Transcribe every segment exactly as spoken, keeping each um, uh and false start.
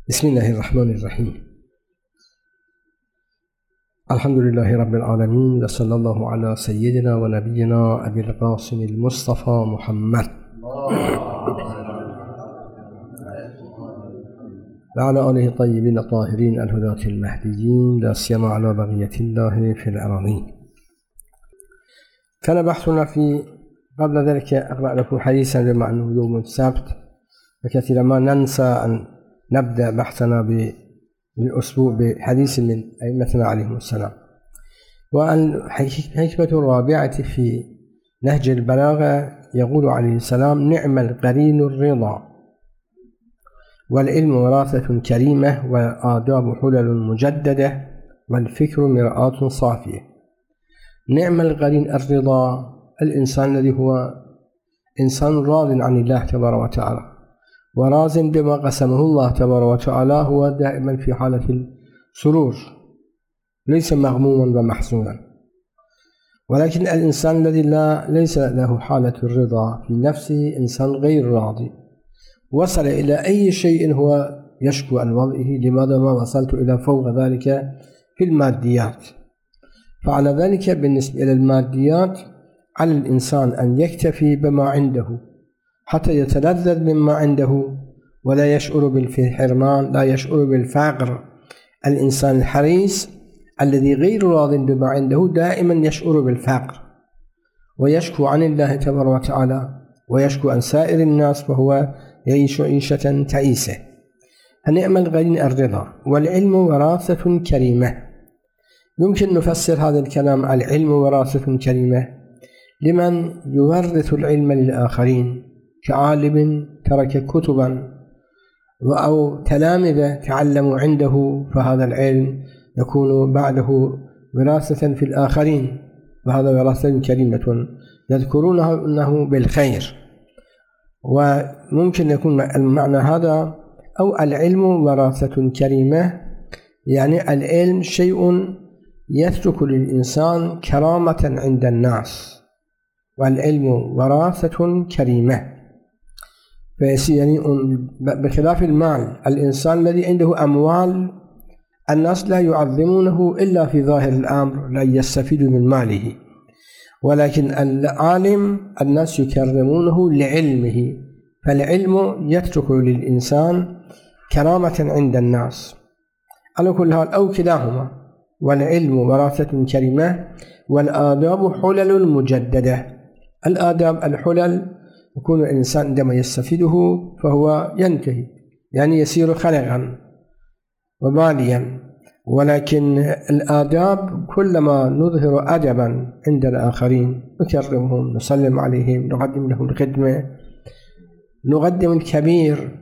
بسم الله الرحمن الرحيم. الحمد لله رب العالمين، وصلى الله على سيدنا ونبينا أبي القاسم المصطفى محمد وعلى آله الطيبين الطاهرين الهداة المهديين، لا سيما على بقية الله في الأراضين. كان بحثنا في قبل ذلك أقرأ لكم حديثا بما أنه يوم السبت، وكثيرا ما ننسى أن نبدأ بحثنا بالأسبوع بحديث من أئمتنا عليهم السلام. والحكمة الرابعة في نهج البلاغة يقول عليه السلام: نعم القرين الرضا، والعلم وراثة كريمة، والآداب حلل مجددة، والفكر مرآة صافية. نعم القرين الرضا، الإنسان الذي هو إنسان راض عن الله تبارك وتعالى وراز بما قسمه الله تبارك وتعالى، هو دائما في حالة السرور، ليس مغموما ومحزونا. ولكن الإنسان الذي لا ليس له حالة الرضا في نفسه إنسان غير راضي، وصل إلى أي شيء هو يشكو عن وضعه: لماذا ما وصلت إلى فوق ذلك في الماديات؟ فعلى ذلك بالنسبة إلى الماديات على الإنسان أن يكتفي بما عنده حتى يتلذذ مما عنده، ولا يشعر بالحرمان، لا يشعر بالفقر. الإنسان الحريص الذي غير راض بما عنده دائما يشعر بالفقر، ويشكو عن الله تبارك وتعالى، ويشكو عن سائر الناس، فهو يعيش عيشة تعيسة. فنعم القرين الرضا، والعلم وراثة كريمة. يمكن نفسر هذا الكلام: العلم وراثة كريمة لمن يورث العلم للآخرين، كعالم ترك كتبا أو تلامذة تعلموا عنده، فهذا العلم يكون بعده وراثة في الآخرين، وهذا وراثة كريمة يذكرونه أنه بالخير. وممكن يكون المعنى هذا: أو العلم وراثة كريمة، يعني العلم شيء يترك للإنسان كرامة عند الناس، والعلم وراثة كريمة. يعني بخلاف المال، الإنسان الذي عنده أموال الناس لا يعظمونه إلا في ظاهر الأمر، لا يستفيدوا من ماله، ولكن العالم الناس يكرمونه لعلمه، فالعلم يترك للإنسان كرامة عند الناس. على كل حال أو كلاهما، والعلم وراثة كريمة، والآداب حلل مجددة. الآداب الحلل يكون الإنسان عندما يستفيده فهو ينتهي، يعني يصير خلقا وباليا. ولكن الآداب كلما نظهر أدبا عند الآخرين، نكرمهم، نسلم عليهم، نقدم لهم الخدمة، نقدم الكبير،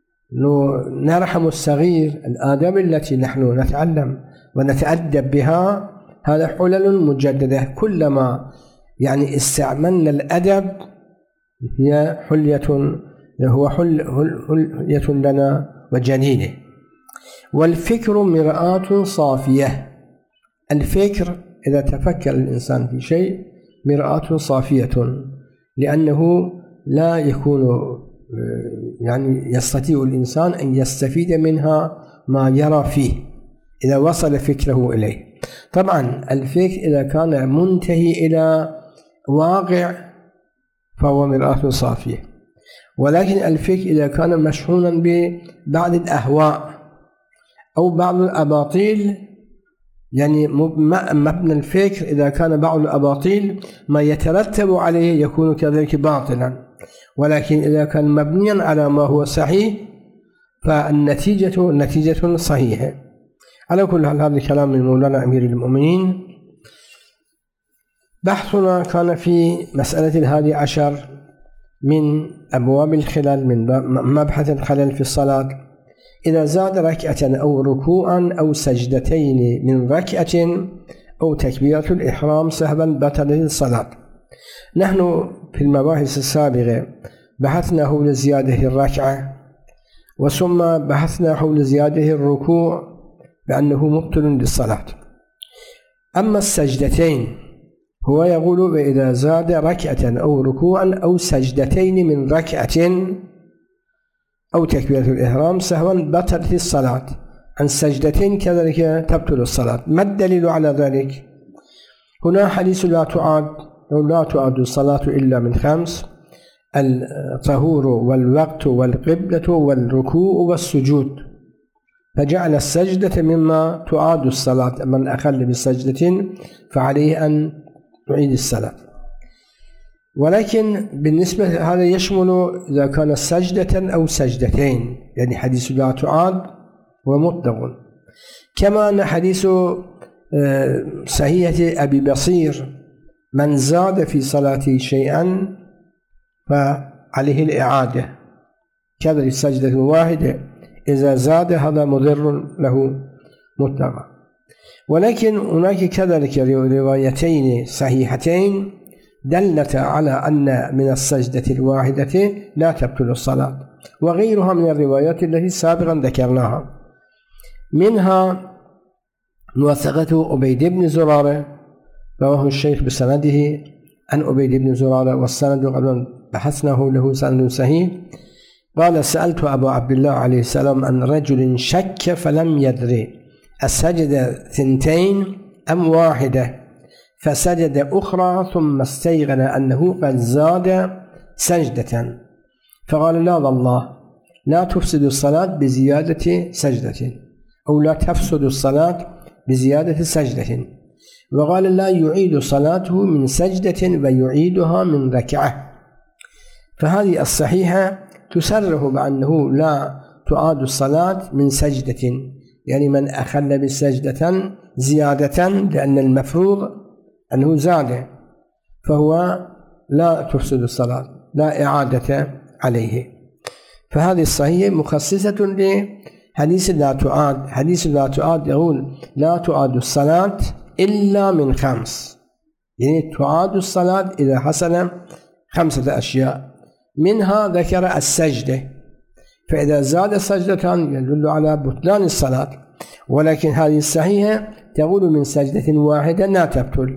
نرحم الصغير. الآداب التي نحن نتعلم ونتأدب بها هذا حلل مجددة. كلما يعني استعملنا الأدب هي حلية، هو حل حلية لنا وجنينه. والفكر مرآة صافية. الفكر إذا تفكر الإنسان في شيء مرآة صافية، لأنه لا يكون يعني يستطيع الإنسان أن يستفيد منها ما يرى فيه إذا وصل فكره إليه. طبعا الفكر إذا كان منتهي إلى واقع فهو مرآة صافية، ولكن الفكر إذا كان مشحونا ببعض الأهواء أو بعض الأباطيل، يعني مبنى الفكر إذا كان بعض الأباطيل ما يترتب عليه يكون كذلك باطلا، ولكن إذا كان مبنيا على ما هو صحيح فالنتيجة نتيجة صحيحة. على كل حال هذا الكلام من مولانا أمير المؤمنين. بحثنا كان في مسألة الهادي عشر من أبواب الخلل، من مبحث الخلل في الصلاة: إذا زاد ركعة أو ركوعا أو سجدتين من ركعة أو تكبيرة الإحرام سهوا بطلت الصلاة. نحن في المباحث السابقة بحثنا حول زيادة الركعة، وثم بحثنا حول زيادة الركوع بأنه مبطل للصلاة. أما السجدتين هو يقول: وإذا زاد ركعة أو ركوعا أو سجدتين من ركعة أو تكبيرة الإحرام سهوا بطلت الصلاة، عن سجدتين كذلك تبطل الصلاة. ما الدليل على ذلك؟ هنا حديث لا تعاد أو لا تعاد الصلاة إلا من خمس: الطهور والوقت والقبلة والركوع والسجود، فجعل السجدة مما تعاد الصلاة، من أخل بالسجدة فعليه أن تعيد الصلاة. ولكن بالنسبة هذا يشمل إذا كان سجدة أو سجدتين، يعني حديث لا تعاد ومطلق. كما أن حديث صحيحة أبي بصير: من زاد في صلاته شيئا فعليه الإعادة، كذا السجدة واحدة إذا زاد هذا مضر له مطلقا. ولكن هناك كذلك روايتين صحيحتين دلت على أن من السجدة الواحدة لا تبطل الصلاة، وغيرها من الروايات التي سابقا ذكرناها. منها موثقة عبيد بن زرارة، رواه الشيخ بسنده عن عبيد بن زرارة، والسند قبل بحثناه له سند صحيح. قال: سألت أبا عبد الله عليه السلام عن رجل شك فلم يدري أسجد ثنتين أم واحدة، فسجد أخرى ثم استيقن أنه قد زاد سجدة، فقال: لا والله لا تفسد الصلاة بزيادة سجدة، أو لا تفسد الصلاة بزيادة سجدة. وقال: لا يعيد صلاته من سجدة ويعيدها من ركعة. فهذه الصحيحة تسره بأنه لا تعاد الصلاة من سجدة، يعني من أخل بالسجدة زيادة لأن المفروض أنه زاد، فهو لا تفسد الصلاة، لا إعادة عليه. فهذه الصحيحة مخصصة لحديث لا تعاد. حديث لا تعاد يقول: لا تعاد الصلاة إلا من خمس، يعني تعاد الصلاة إذا حصل خمسة أشياء، منها ذكر السجدة، فإذا زاد سجدة يدل على بطلان الصلاة. ولكن هذه الصحيحة تقول من سجدة واحدة لا تبطل،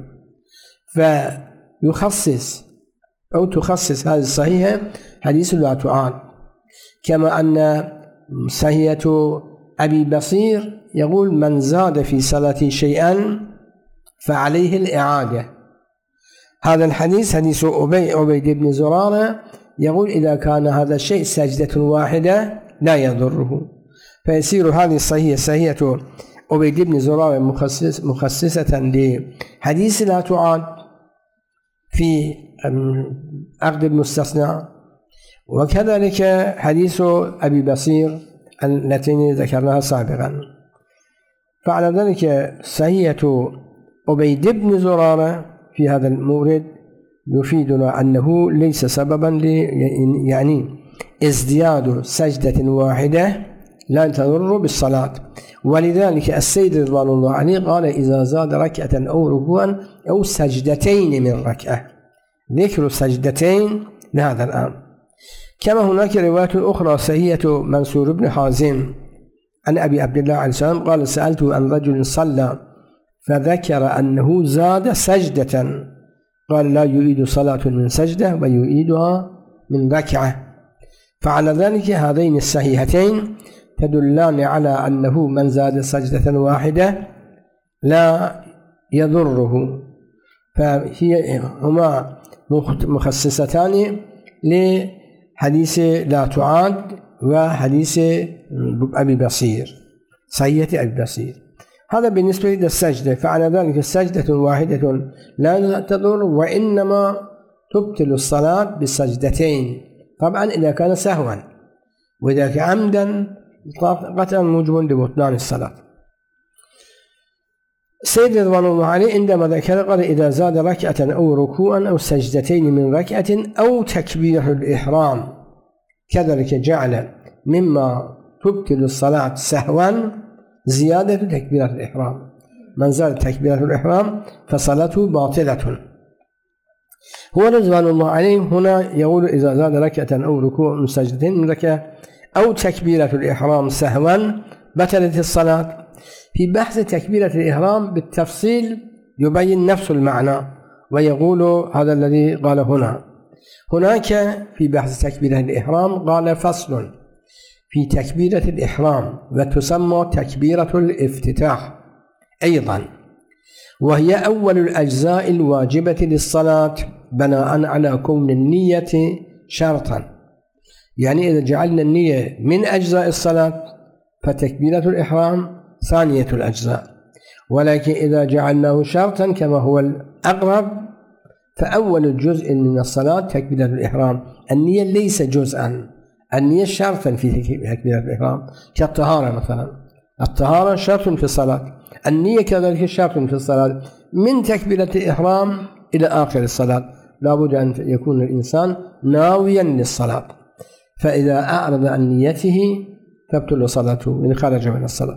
فيخصص أو تخصص هذه الصحيحة حديث لا تعاد. كما أن صحيحة أبي بصير يقول: من زاد في صلاة شيئا فعليه الإعادة. هذا الحديث حديث عبيد بن زرارة يقول: إذا كان هذا الشيء سجدة واحدة لا يضره، فيصير هذه الصحيحة صحيحة عبيد بن زرارة مخصص مخصصة لحديث لا تعاد في عقد المستثنى. وكذلك حديث أبي بصير التي ذكرناها سابقا. فعلى ذلك صحيحة عبيد بن زرارة في هذا المورد يفيدنا أنه ليس سببا ل يعني ازدياد سجدة واحدة لا تضر بالصلاة. ولذلك السيد رضوان الله عليه قال: إذا زاد ركعة أو ركوعا أو سجدتين من ركعة، ذكر سجدتين لهذا الآن. كما هناك رواية أخرى صحيحة منصور بن حازم عن أبي عبد الله عليه السلام قال: سألته عن رجل صلى فذكر أنه زاد سجدة، قال: لا يعيد صلاة من سجدة ويعيدها من ركعة. فعلى ذلك هذين الصحيحتين تدلان على أنه من زاد سجدة واحدة لا يضره، فهي هما مخصصتان لحديث لا تعاد وحديث أبي بصير، صحيحة أبي بصير. هذا بالنسبة للسجدة. فعلى ذلك السجدة واحدة لا تضر، وإنما تبطل الصلاة بالسجدتين، طبعا إذا كان سهوا، وإذا كان عمدا قطعا موجب لبطلان الصلاة. سيد رضوان الله عليه عندما ذكر قال: إذا زاد ركعة أو ركوعا أو سجدتين من ركعة أو تكبيرة الإحرام، كذلك جعل مما تبطل الصلاة سهوا زيادة تكبيرة الإحرام. من زاد تكبيرة الإحرام فصلاته باطلة. هو رضوان الله عليه هنا يقول: إذا زاد ركعة أو ركوع أو سجدتين من ركعة أو تكبيرة الإحرام سهوا بطلت الصلاة. في بحث تكبيرة الإحرام بالتفصيل يبين نفس المعنى ويقول هذا الذي قال هنا. هناك في بحث تكبيرة الإحرام قال: فصل: في تكبيرة الإحرام، وتسمى تكبيرة الافتتاح أيضا، وهي أول الأجزاء الواجبة للصلاة بناء على كون النية شرطا. يعني إذا جعلنا النية من أجزاء الصلاة فتكبيرة الإحرام ثانية الأجزاء، ولكن إذا جعلناه شرطا كما هو الأقرب فأول جزء من الصلاة تكبيرة الإحرام. النية ليس جزءا، النية شرطا في تكبيرة الإحرام، كالطهارة مثلا، الطهارة شرط في الصلاة، النية كذلك شرط في الصلاة. من تكبيرة الإحرام إلى آخر الصلاة لابد أن يكون الإنسان ناويا للصلاة، فإذا أعرض عن نيته تبطل صلاته إن خرج من الصلاة.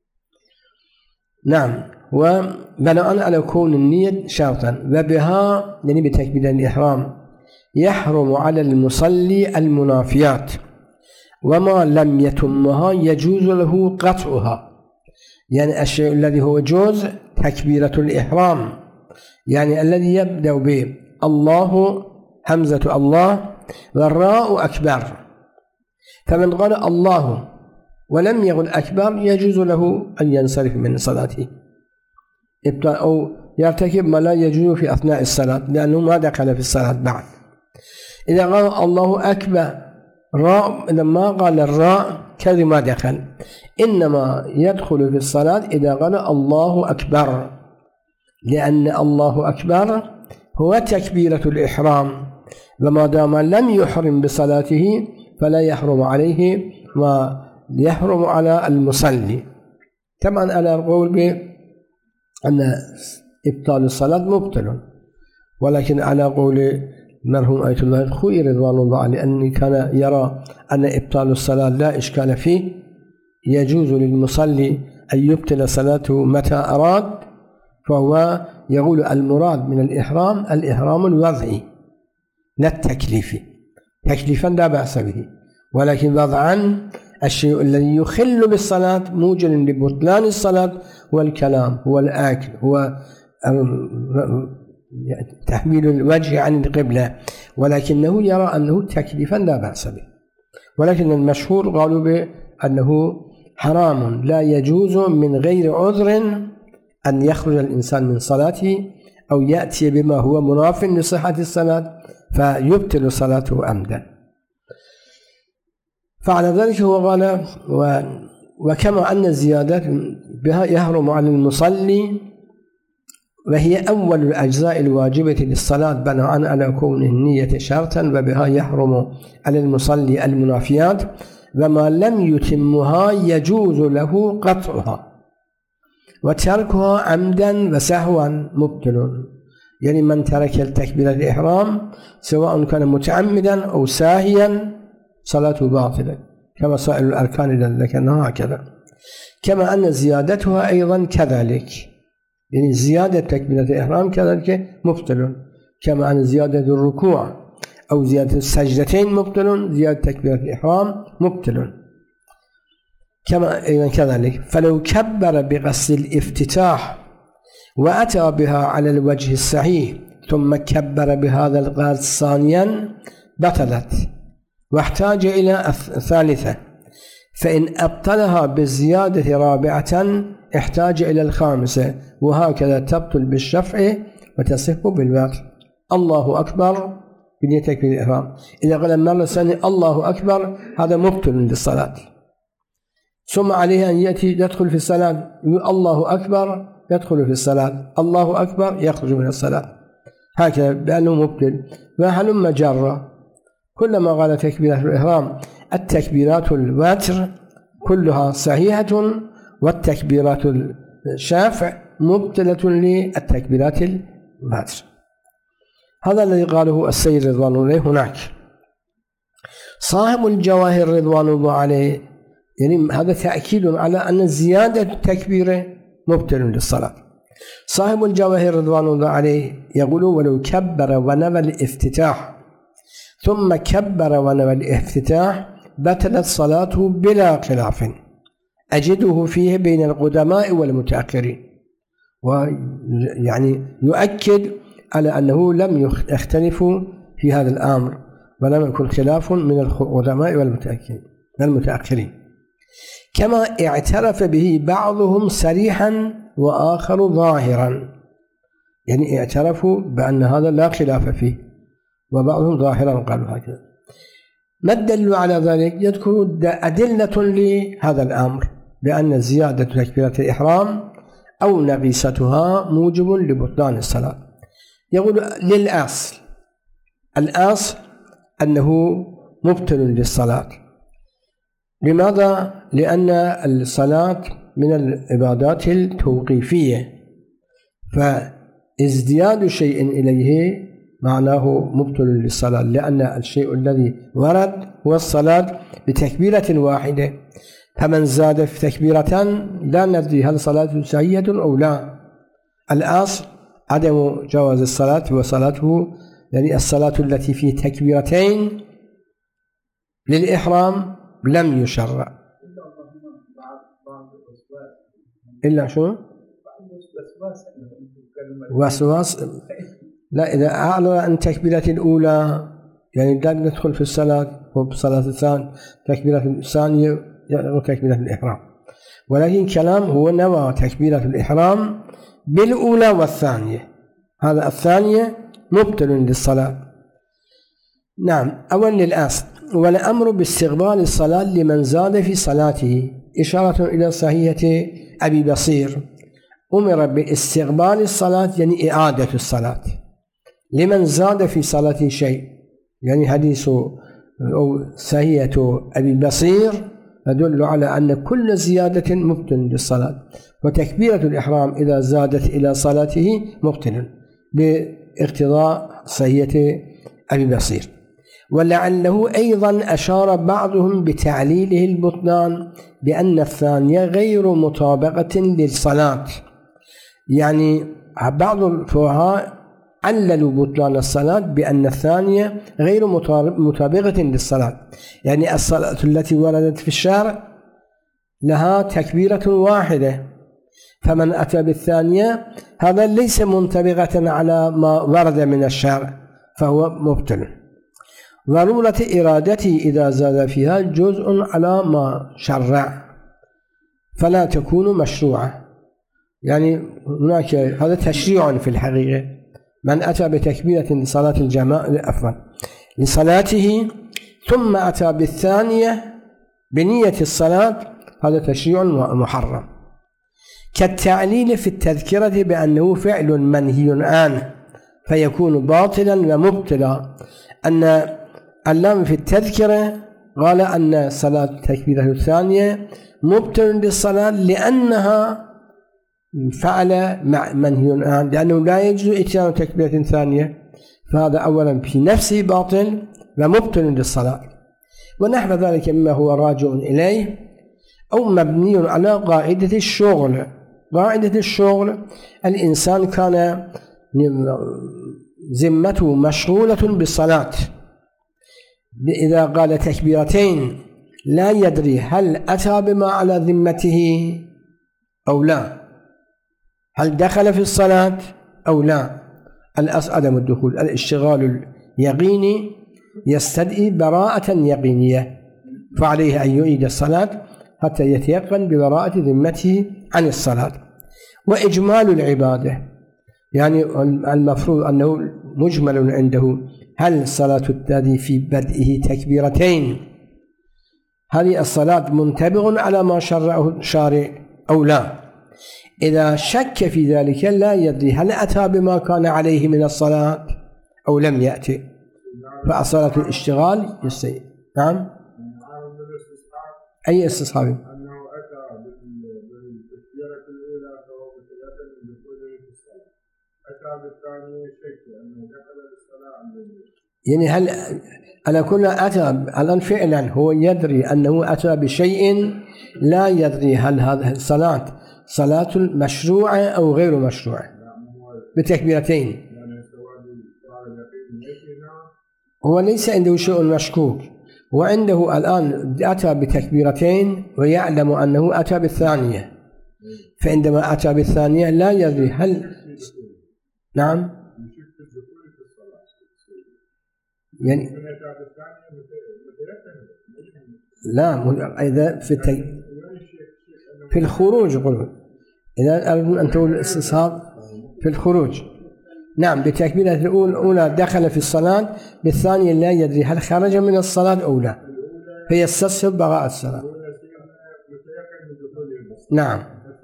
نعم، وبناء على كون النية شرطا، وبها يعني بتكبيرة الإحرام يحرم على المصلي المنافيات، وما لم يتمها يجوز له قطعها. يعني الشيء الذي هو جوز تكبيرة الإحرام، يعني الذي يبدأ به الله همزة الله والراء أكبر، فمن قال الله ولم يقل أكبر يجوز له أن ينصرف من صلاته أو يرتكب ما لا يجوز في أثناء الصلاة لأنه ما دخل في الصلاة بعد. إذا قال الله أكبر راء، لما قال الراء كذا ما دخل، إنما يدخل في الصلاة إذا قال الله أكبر، لأن الله أكبر هو تكبيرة الإحرام، وما دام لم يحرم بصلاته فلا يحرم عليه ما يحرم على المصلي. طبعا على القول بأن إبطال الصلاة مبطل، ولكن على قول مرحوم آية الله الخوئي رضوان الله عليه أن كان يرى أن إبطال الصلاة لا إشكال فيه، يجوز للمصلي أن يبطل صلاته متى أراد، فهو يقول المراد من الإحرام الإحرام الوضعي لا التكليفي، تكليفا لا بأس به، ولكن وضعا الشيء الذي يخل بالصلاة موجب لبطلان الصلاة هو الكلام، هو الأكل، هو تحويل الوجه عن القبلة، ولكنه يرى أنه تكليفا لا بأس به. ولكن المشهور قالوا بأنه حرام لا يجوز من غير عذر أن يخرج الإنسان من صلاته أو يأتي بما هو مناف لصحة الصلاة فيبطل صلاته عمدا. فعلى ذلك هو قال و وكما أن الزيادات بها يحرم على المصلي، وهي أول الأجزاء الواجبة للصلاة بناء على كون النية شرطا، وبها يحرم على المصلي المنافيات، وما لم يتمها يجوز له قطعها، وتركها عمدا وسهوا مبطل. يعني من ترك التكبير الإحرام سواء كان متعمدا أو ساهيا صلاته باطلة كما سائر الأركان التي ذكرناها هكذا. كما أن زيادتها أيضا كذلك، يعني زيادة تكبيرة الإحرام كذلك مبطل، كما أن زيادة الركوع أو زيادة السجدتين مبطل، زيادة تكبيرة الإحرام مبطل كما أيضا كذلك. فلو كبر بقصد الافتتاح وأتى بها على الوجه الصحيح ثم كبر بهذا القصد ثانيا بطلت، واحتاج إلى الثالثة، فإن أبطلها بالزيادة رابعة احتاج إلى الخامسة، وهكذا تبطل بالشفع وتصح بالوتر. الله أكبر بدون تكبير الإحرام، إذا قال مرة ثانية الله أكبر هذا مبطل للصلاة، ثم عليه أن يأتي يدخل في الصلاة يقول الله أكبر يدخل في الصلاة، الله أكبر يخرج من الصلاة، هكذا بأنه مبطل. وهلم جرة كلما قال تكبيرة الإحرام التكبيرات الوتر كلها صحيحة، والتكبيرات الشافع مبطلة للتكبيرات الوتر. هذا الذي قاله السيد رضوان الله هناك. صاحب الجواهر رضوان الله عليه يعني هذا تأكيد على أن زيادة التكبير مبطل للصلاة. صاحب الجواهر رضوان الله عليه يقول ولو كبر ونوى الافتتاح ثم كبر ونوى الافتتاح بطلت صلاته بلا خلاف أجده فيه بين القدماء والمتأخرين، ويعني يؤكد على أنه لم يختلفوا في هذا الأمر ولم يكن خلاف من القدماء والمتأخرين. من المتأخرين، كما اعترف به بعضهم صريحا وآخر ظاهرا، يعني اعترفوا بأن هذا لا خلاف فيه، وبعضهم ظاهرا قالوا هكذا. ما الدليل على ذلك؟ يذكر أدلة لهذا الأمر بأن زيادة تكبيرة الإحرام أو نقيصتها موجب لبطلان الصلاة. يقول للأصل، الأصل أنه مبطل للصلاة. لماذا؟ لأن الصلاة من العبادات التوقيفية، فازدياد شيء إليه معناه مبطل للصلاة، لأن الشيء الذي ورد هو الصلاة بتكبيرة واحدة، فمن زاد في تكبيرة لا ندري هل صلاته صحيحة أو لا. الأصل عدم جواز الصلاة وصلاته، يعني الصلاة التي في تكبيرتين للإحرام لم يشرع إلا شو؟ وسواس. لا، إذا أعلن عن تكبيرة الأولى يعني لا ندخل في الصلاة وبصلاة الثانية تكبيرة الثانية وتكبيرة الإحرام، ولكن كلام هو نوى تكبيرة الإحرام بالأولى والثانية، هذا الثانية مبطل للصلاة. نعم. أولا للأصل، والأمر باستقبال الصلاة لمن زاد في صلاته إشارة إلى صحيحة أبي بصير، أمر باستقبال الصلاة يعني إعادة الصلاة لمن زاد في صلاته شيء، يعني حديث أو صحيحة أبي بصير يدل على أن كل زيادة مبطل للصلاة، وتكبيرة الإحرام إذا زادت إلى صلاته مبطل باقتضاء صحيحة أبي بصير. ولعله أيضا أشار بعضهم بتعليله البطلان بأن الثانية غير مطابقة للصلاة، يعني بعض الفقهاء عللوا بطلان الصلاة بأن الثانية غير مطابقة للصلاة، يعني الصلاة التي وردت في الشرع لها تكبيرة واحدة، فمن أتى بالثانية هذا ليس منطبقة على ما ورد من الشرع فهو مبطل. ضرورة إرادته إذا زاد فيها جزء على ما شرع فلا تكون مشروعة، يعني هناك هذا تشريع في الحقيقة. من أتى بتكبيرة لصلاة الجماعة عفوا لصلاته ثم أتى بالثانية بنية الصلاة هذا تشريع محرم، كالتعليل في التذكرة بأنه فعل منهي عنه فيكون باطلا ومبطلا. أن اللام في التذكرة قال أن صلاة التكبيرة الثانية مبطل للصلاة لأنها فعل منهي عنه، لأنه لا يجوز إتيان تكبيرة ثانية، فهذا أولا في نفسه باطل ومبطل للصلاة. ونحو ذلك مما هو راجع إليه أو مبني على قاعدة الشغل. قاعدة الشغل الإنسان كان ذمته مشغولة بالصلاة، إذا قال تكبيرتين لا يدري هل أتى بما على ذمته أو لا، هل دخل في الصلاة أو لا. الأصل عدم الدخول. الاشتغال اليقيني يستدعي براءة يقينية، فعليه أن يعيد الصلاة حتى يتيقن ببراءة ذمته عن الصلاة. وإجمال العبادة يعني المفروض أنه مجمل عنده، هل الصلاة التي في بدئه تكبيرتين هذه الصلاة منطبق على ما شرعه الشارع أو لا. إذا شك في ذلك لا يدري هل أتى بما كان عليه من الصلاة أو لم يأتي، فصلاة الاشتغال يستيقظ. نعم. أي استصحاب؟ أنه أتى بالتكبيرة الأولى فهو متيقن بدخوله في الصلاة، أتى بالثانية شك أنه دخل بالصلاة أم لم يدخل. يعني هل على كل أتى الآن فعلا هو يدري أنه أتى بشيء لا يدري هل هذه الصلاة صلاة مشروعة أو غير مشروعة بتكبيرتين. هو ليس عنده شيء مشكوك، وعنده الآن أتى بتكبيرتين ويعلم أنه أتى بالثانية، فعندما أتى بالثانية لا يدري هل نعم يعني لا إذا في التك... في الخروج قلوا إذا أردنا أن تقول الاستصحاب في الخروج. نعم بتكبيرة الأولى دخل في الصلاة، بالثانية لا يدري هل خرج من الصلاة أو لا فيستصحب بقاء الصلاة. نعم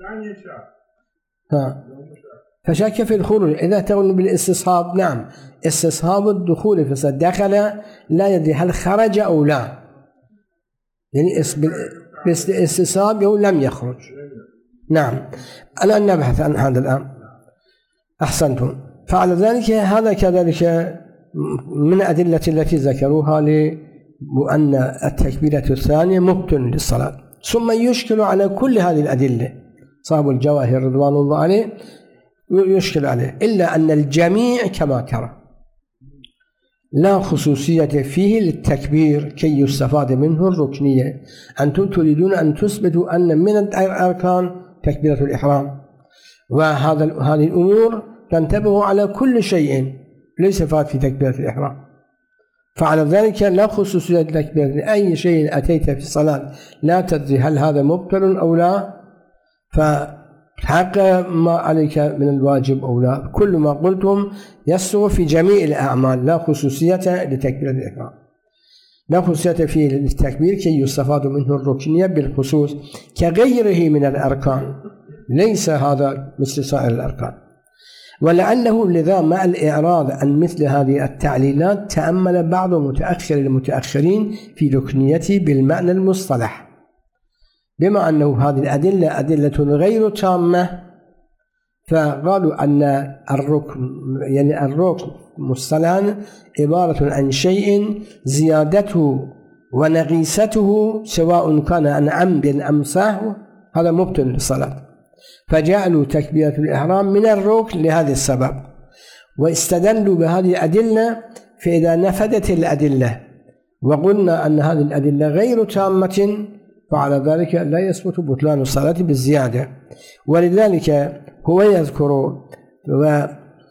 ها. فشك في الخروج إذا تقول بالاستصحاب. نعم استصحاب الدخول في الصلاة، دخل لا يدري هل خرج أو لا، يعني بالاستصحاب يقول لم يخرج. نعم الآن نبحث عن هذا الآن. أحسنتم. فعلى ذلك هذا كذلك من الأدلة التي ذكروها لأن التكبيرة الثانية مبطل للصلاة. ثم يشكل على كل هذه الأدلة صاحب الجواهر رضوان الله عليه يشكل عليه، إلا أن الجميع كما ترى لا خصوصية فيه للتكبير كي يستفاد منه الركنية. أنتم تريدون أن تثبتوا أن من الأركان تكبيرة الإحرام، وهذا هذه الأمور تنتبه على كل شيء ليس فات في تكبيرة الإحرام. فعلى ذلك لا خصوصية لتكبيرة أي شيء أتيت في الصلاة لا تدري هل هذا مبطل أو لا، فحق ما عليك من الواجب أو لا. كل ما قلتم يسوغ في جميع الأعمال، لا خصوصية لتكبيرة الإحرام، لا خصوصية فيه للتكبير كي يستفاد منه الركنية بالخصوص كغيره من الأركان، ليس هذا مثل سائر الأركان. ولعله لذا مع الإعراض عن مثل هذه التعليلات تأمل بعض متأخر المتأخرين في ركنيته بالمعنى المصطلح، بما أنه هذه الأدلة أدلة غير تامة، فقالوا أن الركن يعني الركن مصطلحا عبارة عن شيء زيادته ونقيسته سواء كان عن عمد أم سهو هذا مبطل للصلاة، فجعلوا تكبيرة الإحرام من الركن لهذا السبب، واستدلوا بهذه الأدلة. فإذا نفدت الأدلة وقلنا أن هذه الأدلة غير تامة فعلى ذلك لا يثبت بطلان الصلاة بالزيادة. ولذلك هو يذكر و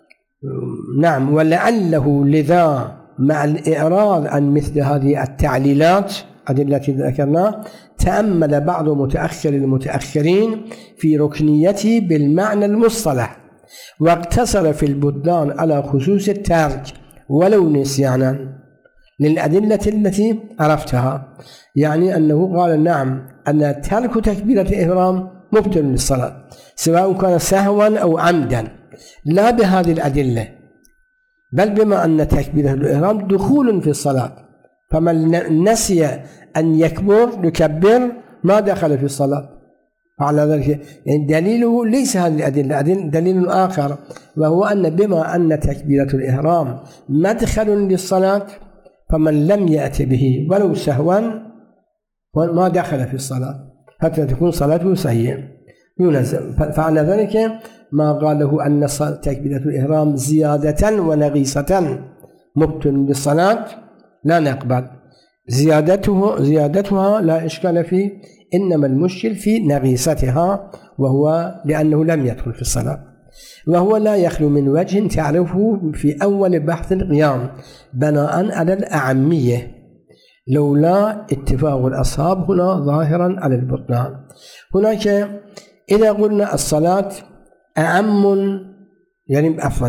نعم ولعله لذا مع الإعراض عن مثل هذه التعليلات التي ذكرنا تأمل بعض متأخر المتأخرين في ركنيته بالمعنى المصطلح، واقتصر في البطلان على خصوص الترك ولو نسيانا للأدلة التي عرفتها، يعني أنه قال نعم أن ترك تكبيرة الإحرام مبطل للصلاة سواء كان سهوا أو عمدا، لا بهذه الأدلة بل بما أن تكبيرة الإحرام دخول في الصلاة، فمن نسي أن يكبر يكبر ما دخل في الصلاة. فعلى ذلك يعني دليله ليس هذه الأدلة، دليل آخر، وهو أن بما أن تكبيرة الإحرام مدخل للصلاة فمن لم يأت به ولو سهوا ما دخل في الصلاة حتى تكون صلاته صحيحة ينزل. فعلى ذلك ما قاله أن تكبيرة الإحرام زيادة ونقيصة مبطل للصلاة لا نقبل، زيادته زيادتها لا إشكال فيه، إنما المشكل في نقيصتها، وهو لأنه لم يدخل في الصلاة، وهو لا يخلو من وجه تعرفه في أول بحث القيام بناء على الأعمية، لولا اتفاق الأصحاب هنا ظاهرا على البطلان. هناك إذا قلنا الصلاة أعم يعني عفوا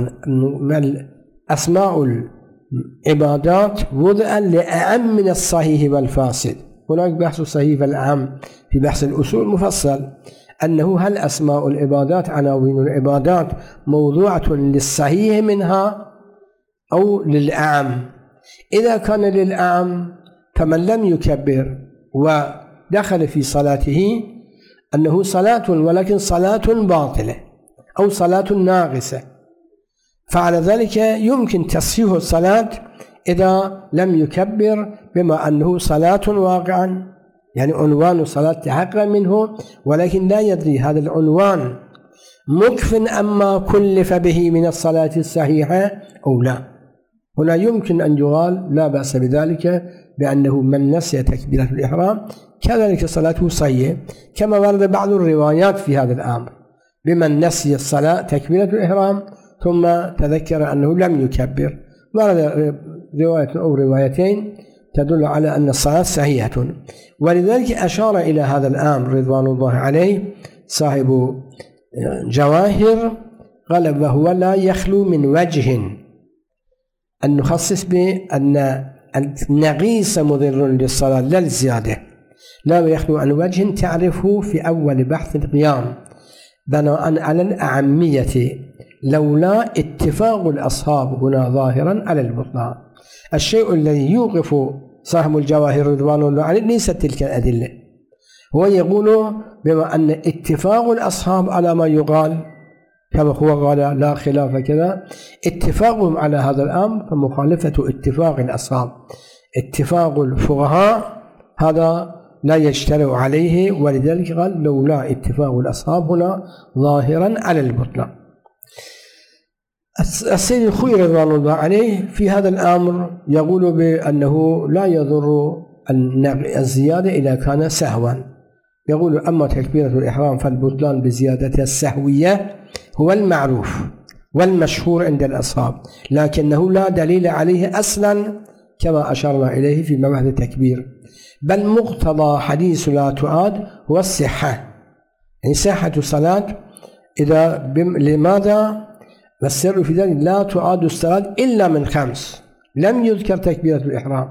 أسماء العبادات وضعا لأعم من الصحيح والفاسد، هناك بحث الصحيح والأعم في بحث الأصول مفصل أنه هل أسماء العبادات عناوين العبادات موضوعة للصحيح منها أو للأعم. إذا كان للأعم فمن لم يكبر ودخل في صلاته أنه صلاة ولكن صلاة باطلة أو صلاة ناقصة، فعلى ذلك يمكن تصحيح الصلاة إذا لم يكبر بما أنه صلاة واقعا، يعني عنوان الصلاة تحقق منه ولكن لا يدري هذا العنوان مكف أما كلف به من الصلاة الصحيحة أو لا. هنا يمكن أن يقال لا بأس بذلك بأنه من نسي تكبيرة الإحرام كذلك صلاته صحيحة، كما ورد بعض الروايات في هذا الأمر بمن نسي الصلاة تكبيرة الإحرام ثم تذكر أنه لم يكبر، ورد رواية أو روايتين تدل على أن الصلاة صحيحة. ولذلك أشار إلى هذا الأمر رضوان الله عليه صاحب جواهر، قال: وهو لا يخلو من وجه، أن نخصص بأن النقيص مضر للصلاة لا الزيادة، لا يخلو عن وجه تعرفه في أول بحث القيام بناء على الأعمية، لولا اتفاق الأصحاب هنا ظاهرا على البطلان. الشيء الذي يوقف صاحب الجواهر رضوان الله عليه ليست تلك الأدلة، هو يقول بما أن اتفاق الأصحاب على ما يقال كما هو قال لا خلاف كذا، اتفاقهم على هذا الأمر فمخالفة اتفاق الأصحاب، اتفاق الفقهاء هذا لا يجترئ عليه، ولذلك قال لولا اتفاق الأصحاب هنا ظاهرا على البطلان. السيد الخوئي رضوان الله عليه في هذا الأمر يقول بأنه لا يضر الزيادة إذا كان سهوا، يقول: أما تكبيرة الإحرام فالبطلان بزيادة السهوية هو المعروف والمشهور عند الأصحاب، لكنه لا دليل عليه أصلا كما أشرنا إليه في مبحث التكبير، بل مقتضى حديث لا تعاد هو الصحة، يعني صحة الصلاة. إذا بم... لماذا؟ والسر في ذلك لا تعاد الصلاة إلا من خمس، لم يذكر تكبيرة الإحرام،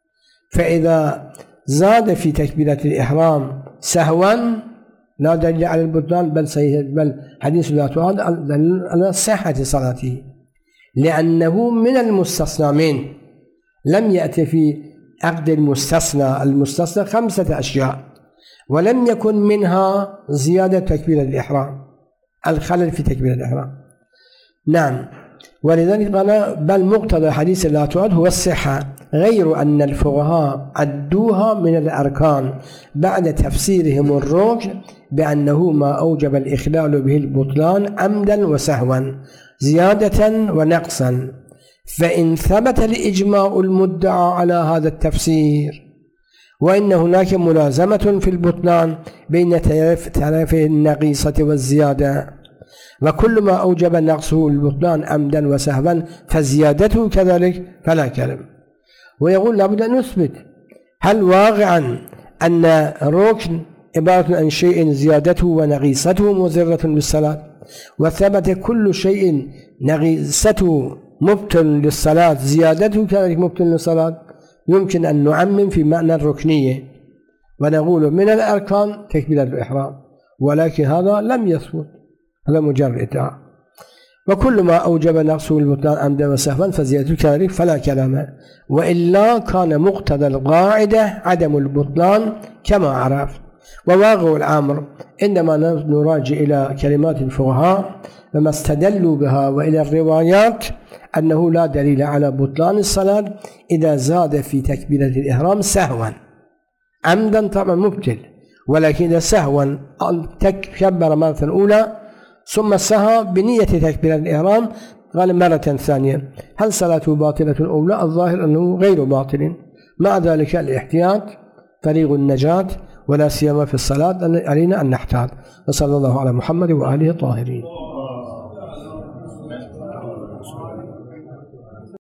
فإذا زاد في تكبيرة الإحرام سهوا لا دليل على البطلان، بل بل حديث لا تعاد دليل على صحة صلاته، لأنه من المستثنى منه، لم يأتي في عقد المستثنى، المستثنى خمسة أشياء ولم يكن منها زيادة تكبيرة الإحرام، الخلل في تكبيرة الإحرام. نعم، ولذلك قال: بل مقتضى حديث لا تعد هو الصحة، غير أن الفقهاء عدوها من الأركان بعد تفسيرهم الركن بأنه ما أوجب الإخلال به البطلان عمدا وسهوا زيادة ونقصا، فإن ثبت الإجماع المدعى على هذا التفسير وإن هناك ملازمة في البطلان بين طرفي النقيصة والزيادة، وكل ما أوجب نقصه البطلان عمدا وسهوا فزيادته كذلك فلا كلام. ويقول لابد أن نثبت هل واقعا أن ركن عبارة عن شيء زيادته ونقيصته مضرة بالصلاة، وثبت كل شيء نقيصته مبطل للصلاة زيادته كذلك مبطل للصلاة، يمكن أن نعمم في معنى الركنية ونقول من الأركان تكبيرة الإحرام، ولكن هذا لم يثبت، هذا مجرد ادعاء. وكل ما أوجب نقصه البطلان عمدا وسهوا فزيادته كذلك فلا كلام، وإلا كان مقتضى القاعدة عدم البطلان كما عرفت. وواقع الأمر عندما نراجع إلى كلمات الفقهاء وما استدلوا بها وإلى الروايات أنه لا دليل على بطلان الصلاة إذا زاد في تكبيرة الإحرام سهوا، عمدا طبعا مبتل، ولكن إذا سهوا تكبر مرة أولى ثم سهى بنية تكبيرة الإحرام قال مرة ثانية، هل صلاته باطلة أو لا؟ الظاهر أنه غير باطل، مع ذلك الاحتياط طريق النجاة، ولا سيما في الصلاة علينا أن نحتاط. وصلى الله على محمد وآله الطاهرين.